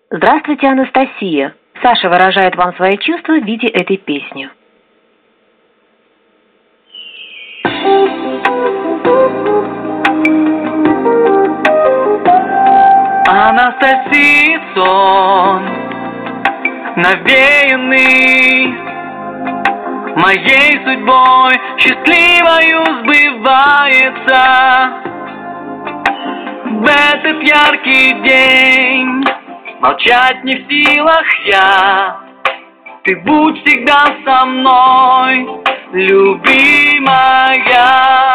Здравствуйте, Анастасия. Саша выражает вам свои чувства в виде этой песни. Анастасии сон, навеянный моей судьбой, счастливою сбывается. В этот яркий день молчать не в силах я. Ты будь всегда со мной, любимая.